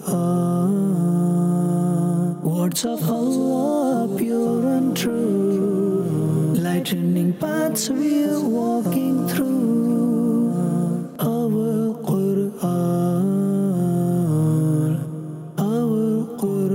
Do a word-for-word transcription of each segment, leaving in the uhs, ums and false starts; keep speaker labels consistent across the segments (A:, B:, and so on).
A: Quran, words of Allah, pure and true, lightening paths we're walking through. Our Quran, our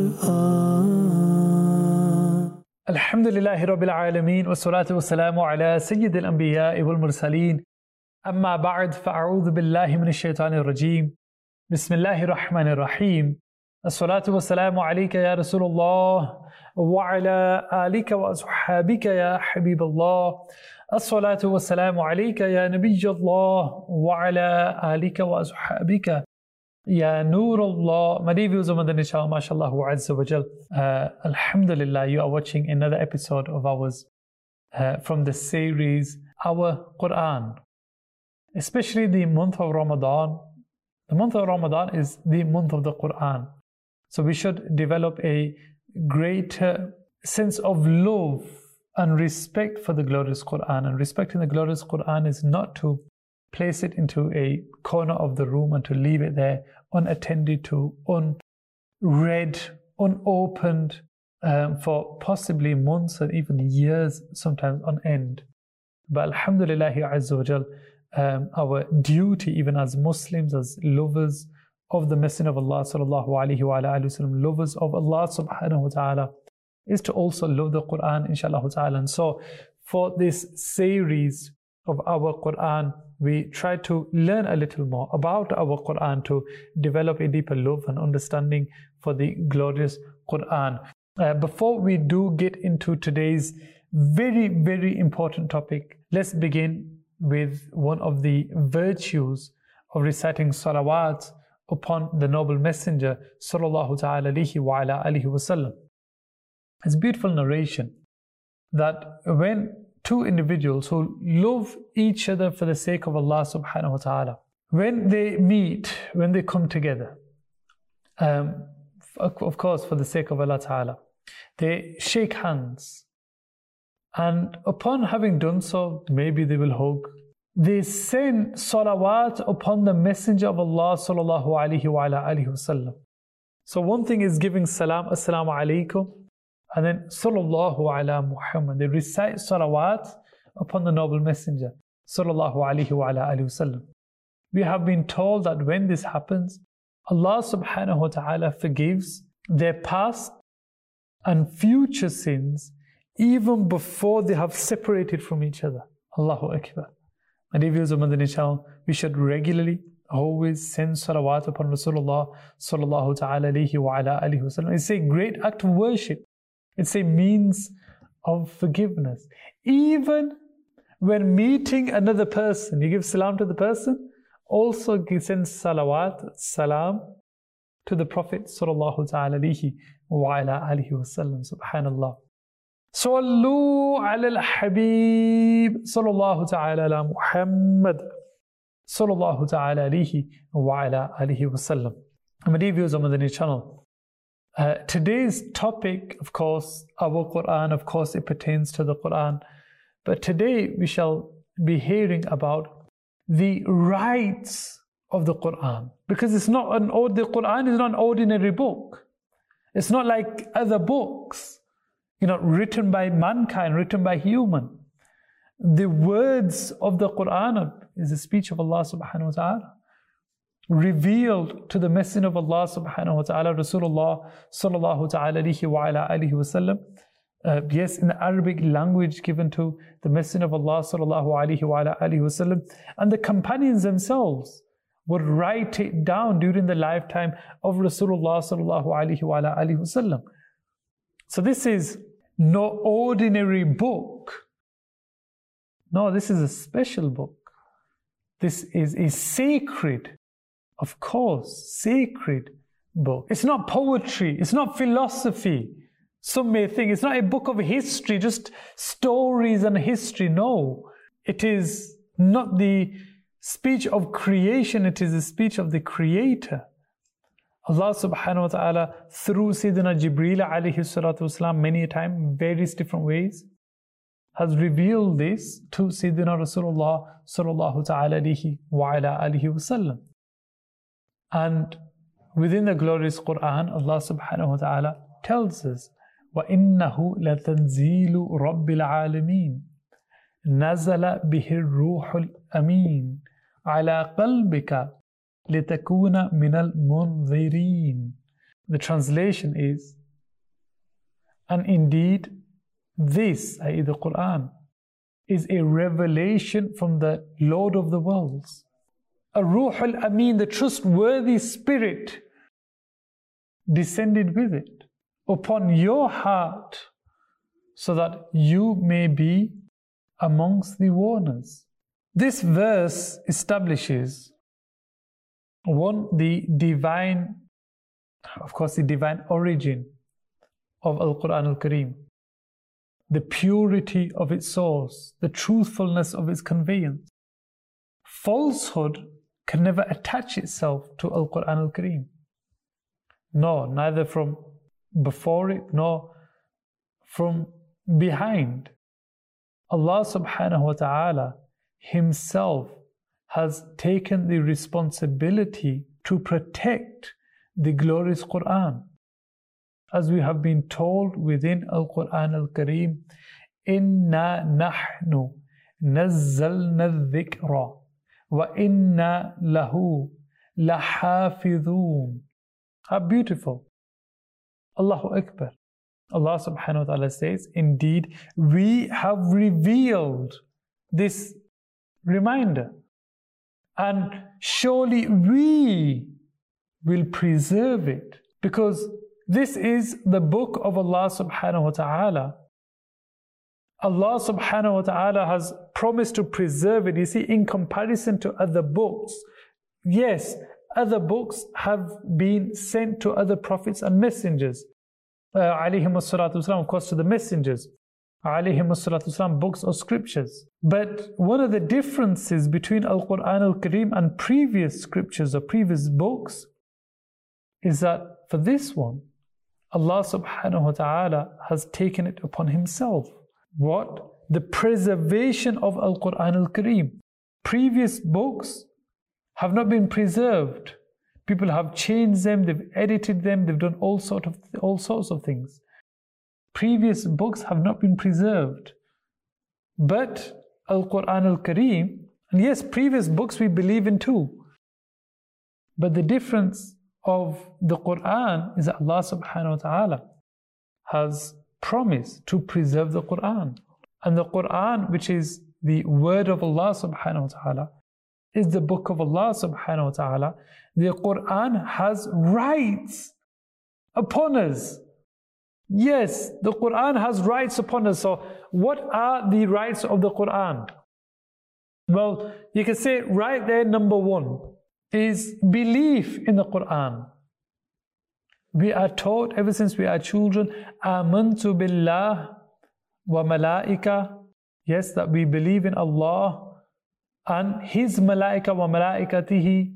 A: Quran.
B: Alhamdulillahi Rabbil Alameen, wa salatu wa salamu ala Sayyidil Anbiya'i wal Mursaleen. Amma ba'd, fa'a'udhu billahi minash shaitanir rajeem. Bismillahir Rahmanir Rahim. As-salatu wa salamu alayka ya Rasulullah wa ala alika wa ashabika ya Habiballah. As-salatu wa salamu alayka ya Nabiyallah wa ala alika wa ashabika ya Nurullah. My dear viewers of Madani Channel, mashallah azza wa jal. Uh, Alhamdulillah, you are watching another episode of ours uh, from the series Our Quran. Especially the month of Ramadan. The month of Ramadan is the month of the Quran. So we should develop a greater sense of love and respect for the glorious Quran. And respecting the glorious Quran is not to place it into a corner of the room and to leave it there unattended to, unread, unopened um, for possibly months and even years, sometimes on end. But Alhamdulillahi Azza wa Jal, um, our duty even as Muslims, as lovers of the Messenger of Allah sallallahu alaihi wa alihi wasallam, lovers of Allah subhanahu wa ta'ala, is to also love the Quran, inshallah ta'ala. And so for this series of our Quran, we try to learn a little more about our Quran to develop a deeper love and understanding for the glorious Quran. Uh, before we do get into today's very, very important topic, let's begin with one of the virtues of reciting salawat upon the noble messenger sallallahu ta'ala alayhi wa ala alihi wasallam. It's a beautiful narration that when two individuals who love each other for the sake of Allah subhanahu wa ta'ala, when they meet, when they come together, um, of course for the sake of Allah ta'ala, they shake hands, and upon having done so, maybe they will hug. They send salawat upon the messenger of Allah sallallahu alayhi wa ala alihi wasallam. So one thing is giving salam, assalamu alaikum, and then sallallahu ala Muhammad. They recite salawat upon the noble messenger sallallahu alayhi wa ala alihi wasallam. We have been told that when this happens, Allah subhanahu wa ta'ala forgives their past and future sins even before they have separated from each other. Allahu Akbar. My dear viewers of Madani Channel, we should regularly always send salawat upon Rasulullah sallallahu ta'ala alayhi wa ala alihi wasallam. It's a great act of worship. It's a means of forgiveness. Even when meeting another person, you give salam to the person, also send salawat, salam to the Prophet sallallahu ta'ala alayhi wa ala alihi wasallam. Subhanallah. Sallu ala al-Habib sallallahu ta'ala ala Muhammad sallallahu ta'ala alayhi wa ala alihi wasallam. My dear viewers on Madani Channel, uh, today's topic, of course, our Quran, of course it pertains to the Quran, but today we shall be hearing about the rights of the Quran, because it's not an the Quran is not an ordinary book. It's not like other books, you know, written by mankind, written by human. The words of the Quran is the speech of Allah subhanahu wa ta'ala, revealed to the Messenger of Allah subhanahu wa ta'ala, Rasulullah sallallahu ta'ala alayhi wa ala alihi wa sallam. Uh, yes, in the Arabic language given to the Messenger of Allah sallallahu alayhi wa ala alihi wa sallam. And the companions themselves would write it down during the lifetime of Rasulullah sallallahu alayhi wa ala alihi wa sallam. So this is no ordinary book. No, this is a special book. This is a sacred, of course, sacred book. It's not poetry. It's not philosophy. Some may think it's not a book of history, just stories and history. No, it is not the speech of creation. It is the speech of the Creator. Allah subhanahu wa ta'ala, through Sayyidina Jibreel alayhi salatu wasalam, many a time, various different ways, has revealed this to Sayyidina Rasulullah sallallahu ta'ala alayhi wa ala alihi wasallam. And within the glorious Quran, Allah subhanahu wa ta'ala tells us, وَإِنَّهُ لَتَنْزِيلُ رَبِّ الْعَالَمِينَ نَزَلَ بِهِ الرُّوحُ الْأَمِينَ عَلَى قَلْبِكَ لِتَكُونَ مِنَ الْمُنذِرِينَ. The translation is, and indeed this, that is the Quran, is a revelation from the Lord of the worlds. Ar-Ruh al-Amin, the trustworthy spirit, descended with it upon your heart so that you may be amongst the warners. This verse establishes, one, the divine, of course, the divine origin of Al-Quran Al-Kareem, the purity of its source, the truthfulness of its conveyance. Falsehood can never attach itself to Al-Quran Al-Kareem. No, neither from before it nor from behind. Allah subhanahu wa ta'ala Himself has taken the responsibility to protect the glorious Quran. As we have been told within Al-Quran Al-Kareem, Inna nahnu nazzalna dhikra wa inna lahu lahafidhun. How beautiful. Allahu Akbar. Allah subhanahu wa ta'ala says, indeed, we have revealed this reminder, and surely we will preserve it, because this is the book of Allah subhanahu wa ta'ala. Allah subhanahu wa ta'ala has promised to preserve it. You see, in comparison to other books, yes, other books have been sent to other prophets and messengers. Uh, alayhim as-salatu wasalam, of course, to the messengers. Alayhim as-salatu wasalam, books or scriptures. But one of the differences between Al-Quran Al-Kareem and previous scriptures or previous books is that for this one, Allah subhanahu wa ta'ala has taken it upon Himself. What? The preservation of Al-Quran Al-Kareem. Previous books have not been preserved. People have changed them, they've edited them, they've done all, sort of, all sorts of things. Previous books have not been preserved. But Al-Quran Al-Kareem, and yes, previous books we believe in too. But the difference of the Quran is that Allah subhanahu wa ta'ala has promised to preserve the Quran. And the Quran, which is the word of Allah subhanahu wa ta'ala, is the book of Allah subhanahu wa ta'ala. The Quran has rights upon us. Yes, the Quran has rights upon us. So what are the rights of the Quran? Well, you can say right there, number one is belief in the Quran. We are taught ever since we are children, Amantu billah wa malaika. Yes, that we believe in Allah and His malaika wa malaikatihi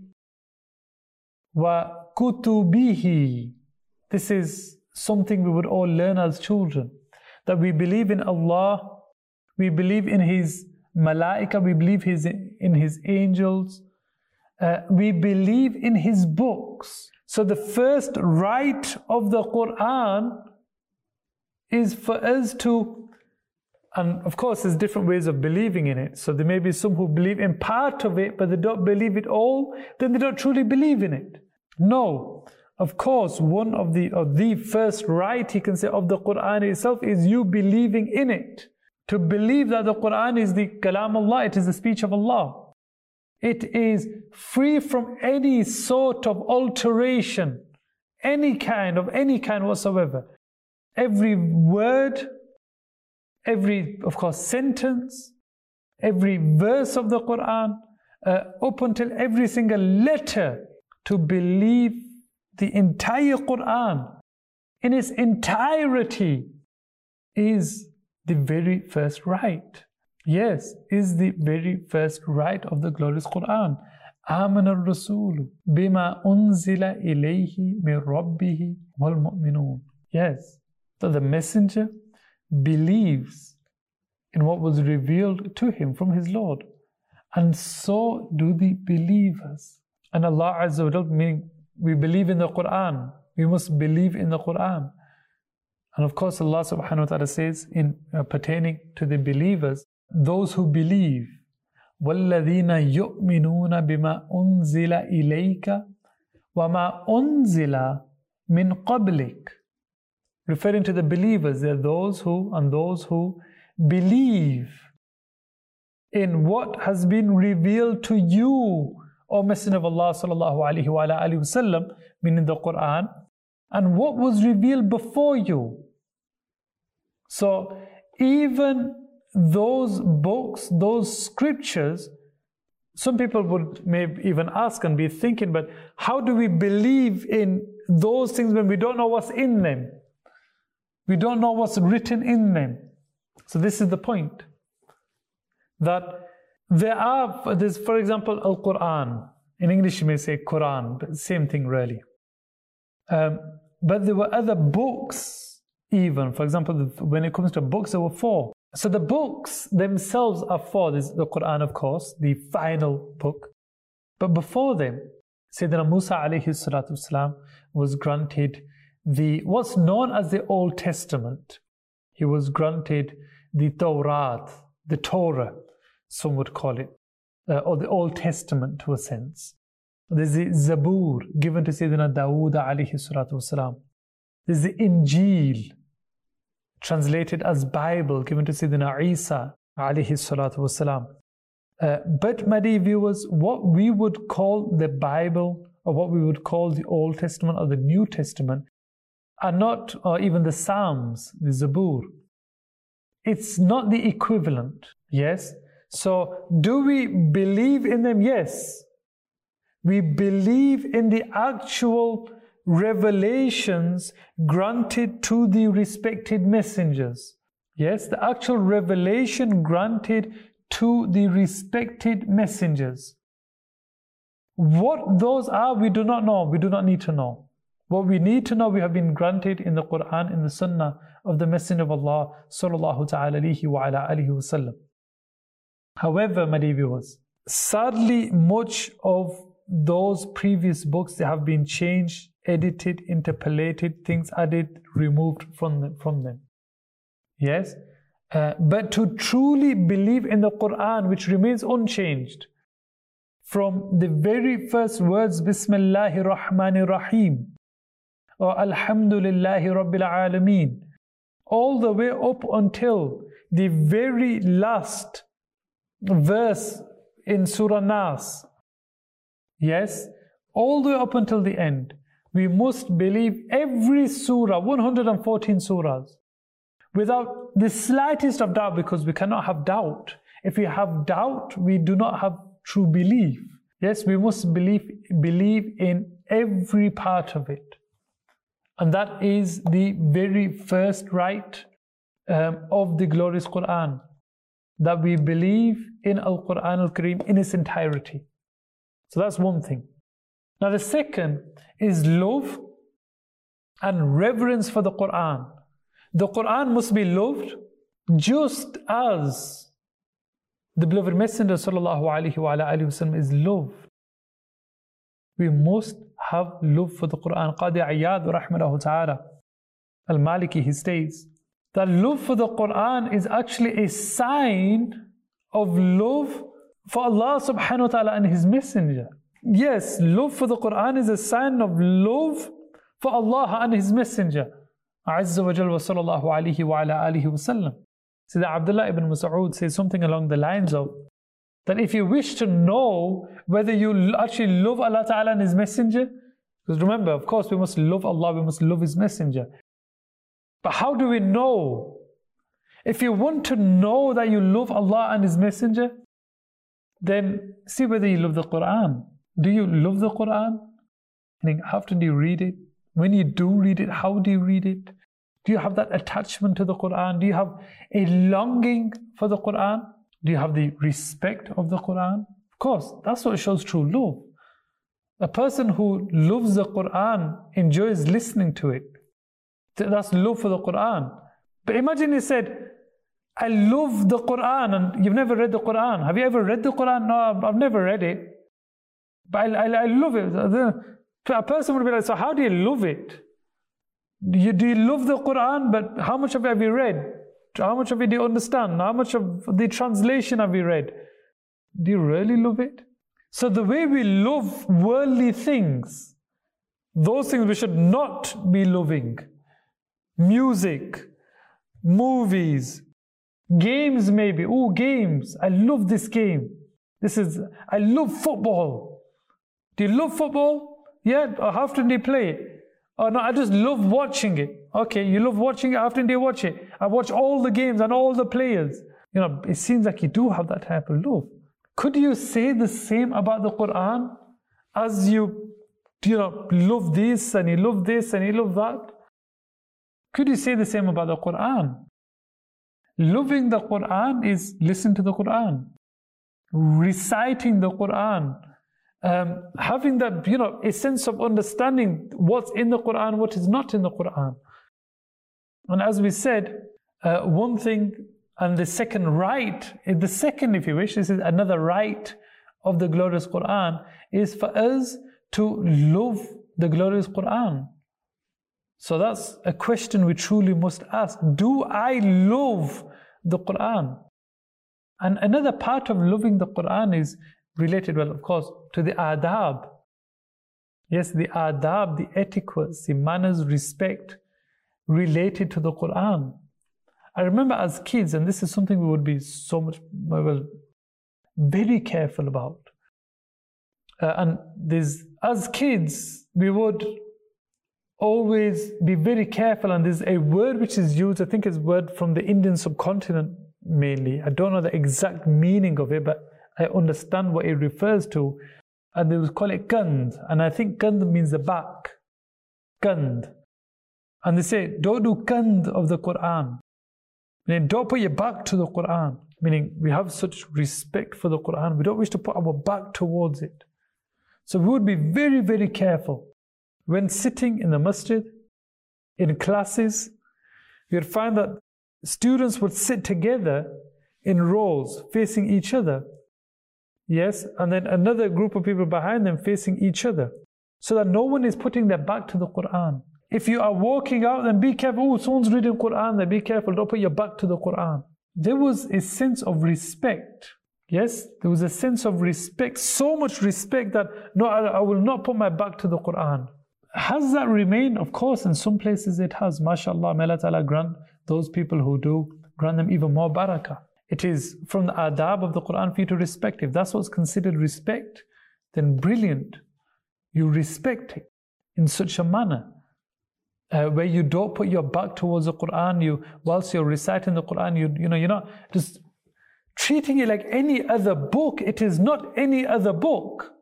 B: wa kutubihi. This is something we would all learn as children. That we believe in Allah, we believe in His malaika, we believe his, in His angels, uh, we believe in His books. So the first right of the Quran is for us to, and of course there's different ways of believing in it. So there may be some who believe in part of it, but they don't believe it all, then they don't truly believe in it. No. Of course, one of the, or the first right, he can say, of the Quran itself is you believing in it. To believe that the Quran is the Kalam Allah, it is the speech of Allah. It is free from any sort of alteration, any kind of any kind whatsoever. Every word, every, of course, sentence, every verse of the Quran, uh, up until every single letter, to believe the entire Quran in its entirety is the very first right. Yes, is the very first right of the glorious Quran. آمن الرسول بما أنزل إليه من ربه والمؤمنون. Yes, that the messenger believes in what was revealed to him from his Lord, and so do the believers. And Allah Azza wa Jal, meaning we believe in the Quran. We must believe in the Quran. And of course, Allah subhanahu wa ta'ala says in uh, pertaining to the believers, those who believe, وَالَّذِينَ يُؤْمِنُونَ بِمَا أُنزِلَ إِلَيْكَ وَمَا أُنزِلَ مِنْ قَبْلِكَ. Referring to the believers, they're those who, and those who believe in what has been revealed to you, O Messenger of Allah sallallahu alaihi wa alihi wasallam, meaning the Quran, and what was revealed before you. So even those books, those scriptures, some people would maybe even ask and be thinking, but how do we believe in those things when we don't know what's in them? We don't know what's written in them. So this is the point. That there are, there's, for example, Al-Quran. In English you may say Quran, but same thing really. Um, but there were other books even. For example, when it comes to books, there were four. So the books themselves are four. There's the Quran, of course, the final book. But before them, Sayyidina Musa alayhi salatu wasalam was granted the what's known as the Old Testament. He was granted the Tawrat, the Torah, some would call it, uh, or the Old Testament to a sense. There's the Zabur given to Sayyidina Dawood alayhi salatu wasalam. There's the Injil, translated as Bible, given to Sayyidina Isa alayhi salatu wasalam. Uh, but, my dear viewers, what we would call the Bible, or what we would call the Old Testament or the New Testament, are not, or even the Psalms, the Zabur. It's not the equivalent, yes? So, do we believe in them? Yes. We believe in the actual revelations granted to the respected messengers. Yes, the actual revelation granted to the respected messengers. What those are, we do not know. We do not need to know. What we need to know, we have been granted in the Quran, in the Sunnah of the Messenger of Allah sallallahu ta'ala alayhi wa ala alihi wa sallam. However, my dear viewers, sadly, much of those previous books, they have been changed, edited, interpolated, things added, removed from them. From them. Yes? Uh, but to truly believe in the Quran, which remains unchanged, from the very first words, Bismillahir Rahmanir Rahim, or Alhamdulillahi Rabbil Alameen, all the way up until the very last verse in Surah Nas. Yes, all the way up until the end. We must believe every surah, one hundred fourteen surahs, without the slightest of doubt, because we cannot have doubt. If we have doubt, we do not have true belief. Yes, we must believe, believe in every part of it. And that is the very first right um, of the glorious Quran, that we believe in Al-Quran Al-Kareem in its entirety. So that's one thing. Now the second is love and reverence for the Quran. The Quran must be loved just as the beloved Messenger sallallahu alaihi wa alihi wasallam is loved. We must have love for the Quran. Qadi Iyad rahimahullah ta'ala al-Maliki, he states that love for the Quran is actually a sign of love for Allah subhanahu wa ta'ala and His Messenger. Yes, love for the Quran is a sign of love for Allah and His Messenger. Azza wa Jal wa sallallahu alayhi wa ala alihi wa sallam. So that Abdullah ibn Mas'ud says something along the lines of that if you wish to know whether you actually love Allah Ta'ala and His Messenger, because remember, of course, we must love Allah, we must love His Messenger. But how do we know? If you want to know that you love Allah and His Messenger, then see whether you love the Quran. Do you love the Quran? Meaning, how often do you read it? When you do read it, how do you read it? Do you have that attachment to the Quran? Do you have a longing for the Quran? Do you have the respect of the Quran? Of course, that's what shows true love. A person who loves the Quran enjoys listening to it. That's love for the Quran. But imagine you said, I love the Quran, and you've never read the Quran. Have you ever read the Quran? No, I've never read it. But I, I, I love it. A person would be like, so how do you love it? Do you, do you love the Quran, but how much of it have you read? How much of it do you understand? How much of the translation have you read? Do you really love it? So the way we love worldly things, those things we should not be loving. Music, movies, games maybe. Oh, games. I love this game. This is, I love football. Do you love football? Yeah. Or how often do you play it? Oh no, I just love watching it. Okay, you love watching it. How often do you watch it? I watch all the games and all the players. You know, it seems like you do have that type of love. Could you say the same about the Quran? As you, you know, love this and you love this and you love that? Could you say the same about the Quran? Loving the Quran is listening to the Quran, reciting the Quran, um, having that, you know, a sense of understanding what's in the Quran, what is not in the Quran. And as we said, uh, one thing, and the second right, the second, if you wish, this is another right of the glorious Quran, is for us to love the glorious Quran. So that's a question we truly must ask. Do I love the Quran? And another part of loving the Quran is related, well, of course, to the adab. Yes, the adab, the etiquettes, the manners, respect related to the Quran. I remember as kids, and this is something we would be so much, well, very careful about. Uh, and there's, as kids, we would always be very careful, and there's a word which is used, I think it's a word from the Indian subcontinent mainly. I don't know the exact meaning of it, but I understand what it refers to. And they would call it gand, and I think gand means the back. Gand. And they say, don't do gand of the Quran. Meaning, don't put your back to the Quran. Meaning, we have such respect for the Quran, we don't wish to put our back towards it. So we would be very, very careful. When sitting in the masjid, in classes, you'd find that students would sit together in rows, facing each other. Yes, and then another group of people behind them facing each other, so that no one is putting their back to the Quran. If you are walking out, then be careful. Oh, someone's reading Quran, then be careful. Don't put your back to the Quran. There was a sense of respect. Yes, there was a sense of respect, so much respect that no, I, I will not put my back to the Quran. Has that remained? Of course, in some places it has. MashaAllah, may Allah Ta'ala grant those people who do, grant them even more barakah. It is from the adab of the Quran for you to respect. If that's what's considered respect, then brilliant. You respect it in such a manner uh, where you don't put your back towards the Quran. You, whilst you're reciting the Quran, you, you know, you're not just treating it like any other book. It is not any other book.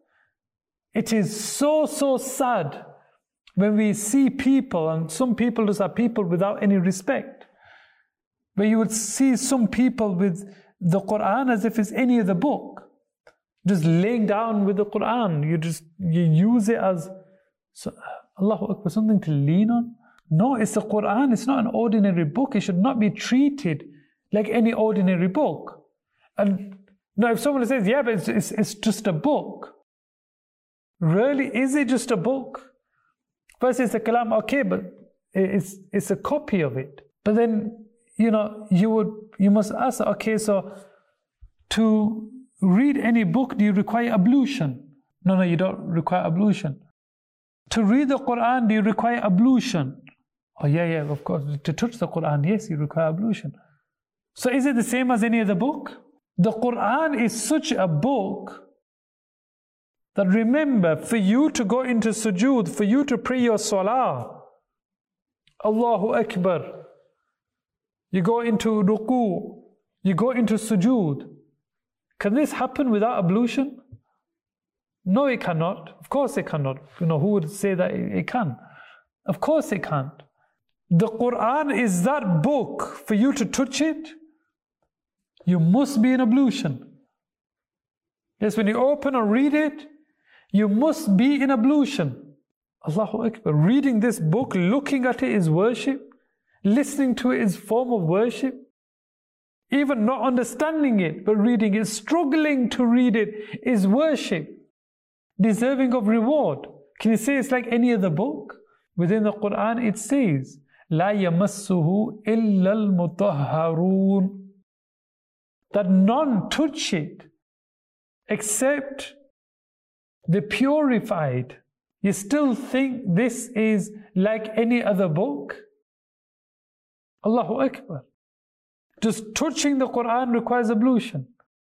B: It is so, so sad when we see people, and some people just are people without any respect, where you would see some people with the Quran as if it's any other book, just laying down with the Quran. You just, you use it as, so, Allahu Akbar, something to lean on. No, it's the Quran. It's not an ordinary book. It should not be treated like any ordinary book. And now if someone says, yeah, but it's, it's, it's just a book. Really, is it just a book? First it's the kalam, okay, but it's, it's a copy of it. But then, you know, you would, you must ask, okay, so to read any book, do you require ablution? No, no, you don't require ablution. To read the Quran, do you require ablution? Oh, yeah, yeah, of course. To touch the Quran, yes, you require ablution. So is it the same as any other book? The Quran is such a book that, remember, for you to go into sujood, for you to pray your salah, Allahu Akbar, you go into ruku, you go into sujood. Can this happen without ablution? No, it cannot. Of course it cannot. You know, who would say that it can? Of course it can't. The Quran is that book. For you to touch it, you must be in ablution. Yes, when you open or read it, you must be in ablution. Allahu Akbar. Reading this book, looking at it is worship. Listening to it is form of worship. Even not understanding it, but reading it, struggling to read it is worship. Deserving of reward. Can you say it's like any other book? Within the Quran it says, لا يمسه إلا المطهرون, that none touch it except the purified. You still think this is like any other book? Allahu Akbar. Just touching the Quran requires ablution.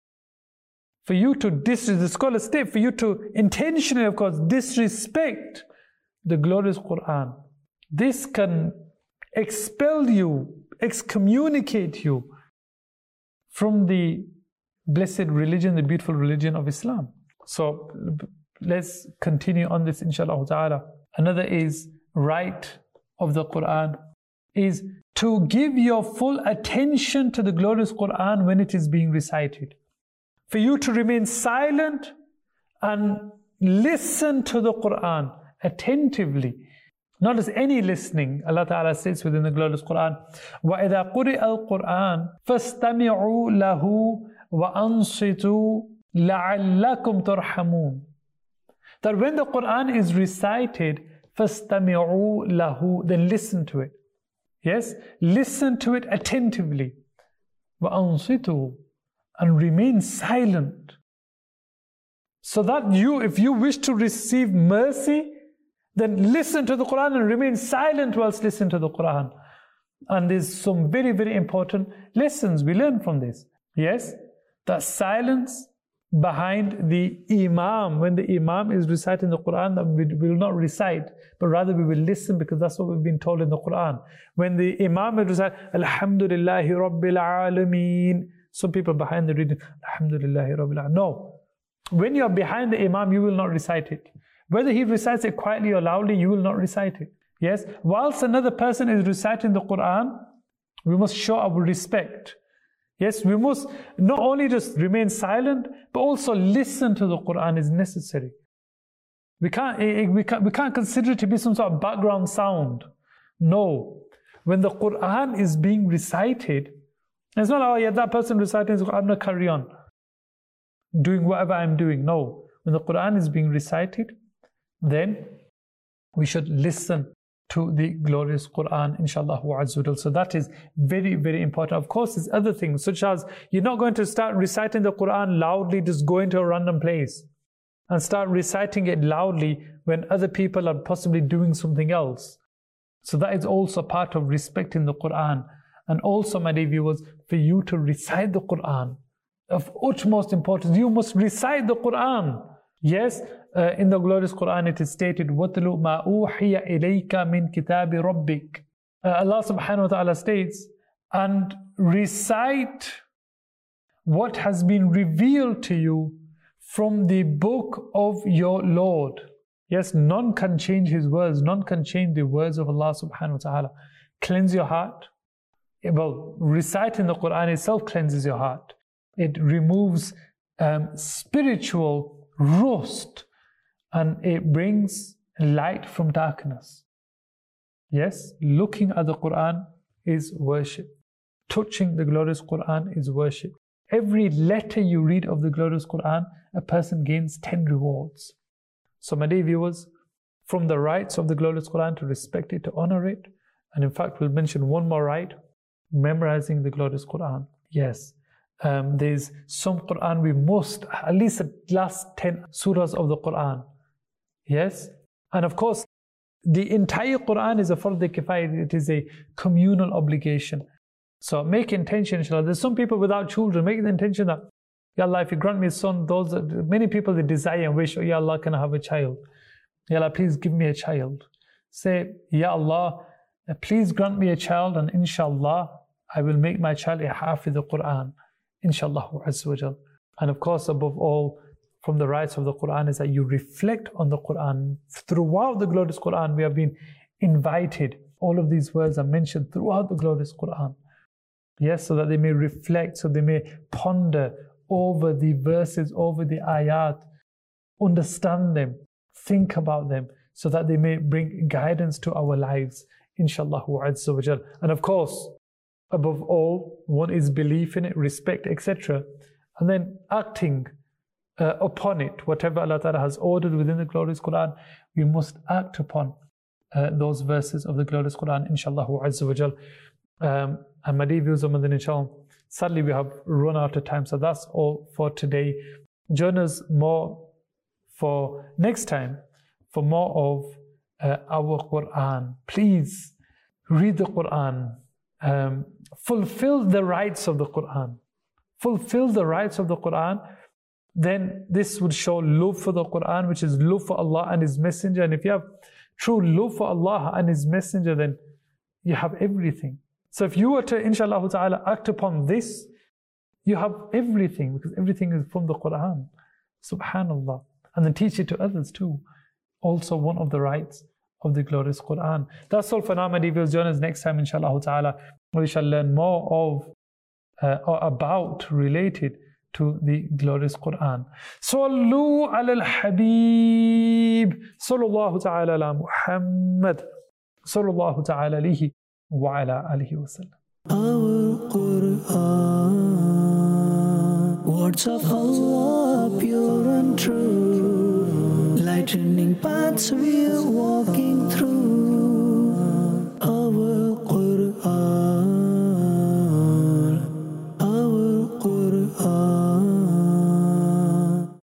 B: For you to disrespect, the scholars state, for you to intentionally, of course, disrespect the glorious Quran, this can expel you, excommunicate you from the blessed religion, the beautiful religion of Islam. So let's continue on this, inshallah ta'ala. Another is right of the Quran is to give your full attention to the glorious Quran when it is being recited. For you to remain silent and listen to the Quran attentively. Not as any listening. Allah Ta'ala says within the glorious Quran, وَإِذَا قُرِئَ الْقُرْآنِ فَاسْتَمِعُوا لَهُ وَأَنصِتُوا لَعَلَّكُمْ تُرْحَمُونَ. That when the Quran is recited, فَاسْتَمِعُوا لَهُ, then listen to it. Yes, listen to it attentively. وَأَنصِتُوا, and remain silent. So that you, if you wish to receive mercy, then listen to the Quran and remain silent whilst listening to the Quran. And there's some very, very important lessons we learn from this. Yes, that silence behind the Imam, when the Imam is reciting the Quran, that we will not recite, but rather we will listen, because that's what we've been told in the Quran. When the Imam is reciting, Alhamdulillahi Rabbil Alameen, some people behind the reading, Alhamdulillahi Rabbil Alameen. No. When you are behind the Imam, you will not recite it. Whether he recites it quietly or loudly, you will not recite it. Yes? Whilst another person is reciting the Quran, we must show our respect. Yes, we must not only just remain silent, but also listen to the Quran is necessary. We can't, we can't, we can't consider it to be some sort of background sound. No. When the Quran is being recited, it's not, oh yeah, that person reciting the Quran, I'm going to carry on doing whatever I'm doing. No. When the Quran is being recited, then we should listen to the glorious Quran, inshallah azza wa. So that is very, very important. Of course, there's other things, such as you're not going to start reciting the Quran loudly, just go into a random place and start reciting it loudly when other people are possibly doing something else. So that is also part of respecting the Quran. And also, my dear viewers, for you to recite the Quran, of utmost importance, you must recite the Quran. Yes, uh, in the glorious Quran it is stated, وَاتْلُ مَا أُوحِيَ إِلَيْكَ مِنْ كِتَابِ رَبِّكَ. uh, Allah subhanahu wa ta'ala states, and recite what has been revealed to you from the book of your Lord. Yes, none can change His words, none can change the words of Allah subhanahu wa ta'ala. Cleanse your heart. Well, reciting the Quran itself cleanses your heart. It removes um, spiritual rust, and it brings light from darkness. Yes, looking at the Quran is worship. Touching the glorious Quran is worship. Every letter you read of the glorious Quran, a person gains ten rewards. So my dear viewers, from the rights of the glorious Quran, to respect it, to honor it, and in fact we'll mention one more right, memorizing the glorious Quran. Yes. Um, there's some Quran we must, at least the last ten surahs of the Quran. Yes? And of course, the entire Quran is a fard kifaya, it is a communal obligation. So make intention, inshallah. There's some people without children, make the intention that, Ya Allah, if you grant me a son, those, many people they desire and wish, oh Ya Allah, can I have a child? Ya Allah, please give me a child. Say, Ya Allah, please grant me a child, and inshallah, I will make my child a hafiz of the Quran. Inshallah azza wa jal. And of course, above all, from the rights of the Quran is that you reflect on the Quran. Throughout the glorious Quran, we have been invited. All of these words are mentioned throughout the glorious Quran. Yes, so that they may reflect, so they may ponder over the verses, over the ayat, understand them, think about them, so that they may bring guidance to our lives. Inshallah azza wa jal. And of course, above all, one is belief in it, respect, et cetera. And then acting uh, upon it, whatever Allah Ta'ala has ordered within the glorious Quran, we must act upon uh, those verses of the glorious Quran, inshallah azza wa jal. Um, and my dear viewers of Madani channel, sadly we have run out of time, so that's all for today. Join us more for next time for more of uh, our Quran. Please read the Quran, um, fulfill the rights of the Quran, fulfill the rights of the Quran. Then this would show love for the Quran, which is love for Allah and His Messenger. And if you have true love for Allah and His Messenger, then you have everything. So if you were to, inshallah ta'ala, act upon this, you have everything, because everything is from the Quran. Subhanallah. And then teach it to others too. Also one of the rights of the glorious Quran. That's all for now, my dear viewers. Join us next time, inshallah ta'ala. We shall learn more of uh, or about related to the glorious Quran. Sallu ala al-Habib. Sallallahu ta'ala ala Muhammad. Sallallahu ta'ala alihi wa ala alihi wa sallam.
A: Our Quran, words of Allah, pure and true, lightening paths we're walking through.